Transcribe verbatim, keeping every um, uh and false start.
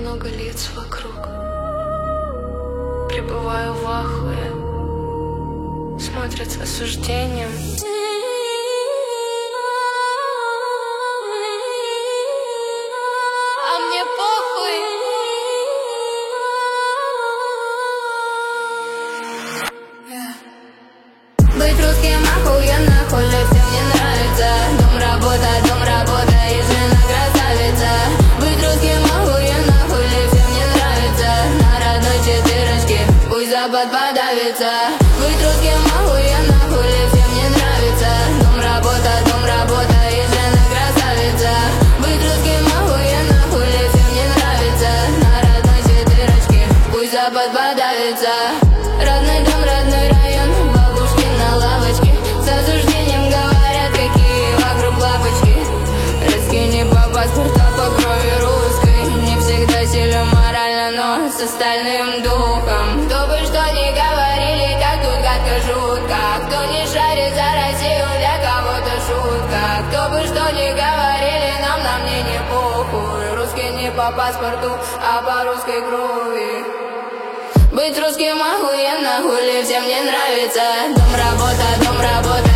много лиц вокруг. Пребываю в ахуе, смотрят с осуждением. А мне похуй. Быть русским охуенно, хули всем не нравится. Дом, работа, дом, работа и жена красавица. Быть русским охуенно, хули всем не нравится. На родной четырочке пусть Запад подавится. Быть русским охуенно, хули всем не нравится. Дом, работа, дом, работа и жена красавица. Быть русским охуенно, хули всем не нравится. На родной четырочке пусть Запад подавится. Родной дом, родной район, бабушки на лавочке. С осуждением говорят, какие вокруг лапочки. Раскини по паспорту, по крови русской. Не всегда силен морально, но с остальным духом. Кто бы что ни говорили, как тут гадко жутко. Кто не шарит за Россию, для кого-то шутка. Кто бы что ни говорили, нам на мне не похуй. Русский не по паспорту, а по русской крови. Быть русским охуенно, хули всем не нравится. Дом, работа, дом, работа